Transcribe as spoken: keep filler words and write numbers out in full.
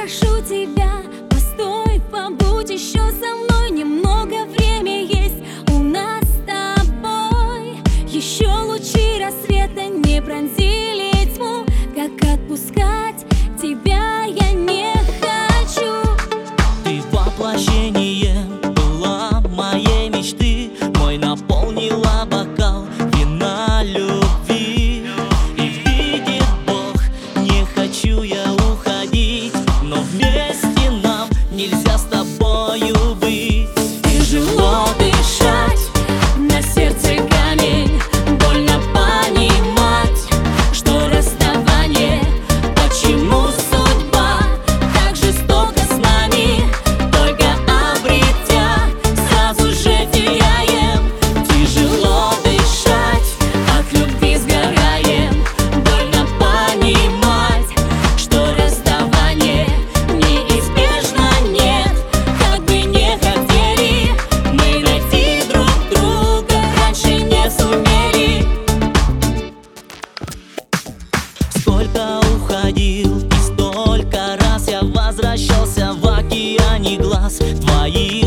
прошу тебя, постой, побудь еще со мной. Немного время есть у нас с тобой. Еще лучи рассвета не пронзили тьму. Как отпускать тебя я не хочу. Ты воплощение была моей мечты, мой наполнила бокал вина любви. И видит Бог, не хочу я уходить, но вместе нам нельзя с тобою быть. Тяжело дышать, на сердце камень, больно понимать, что расставание, почему судьба так жестока с нами, только обретя, сразу же теряем. Тяжело дышать, от любви сгораем, больно понимать, что расставание неизбежно, нет, как бы не хотели мы найти друг друга, раньше не сумели. Сколько уходил и столько раз я возвращался в океане глаз твоих.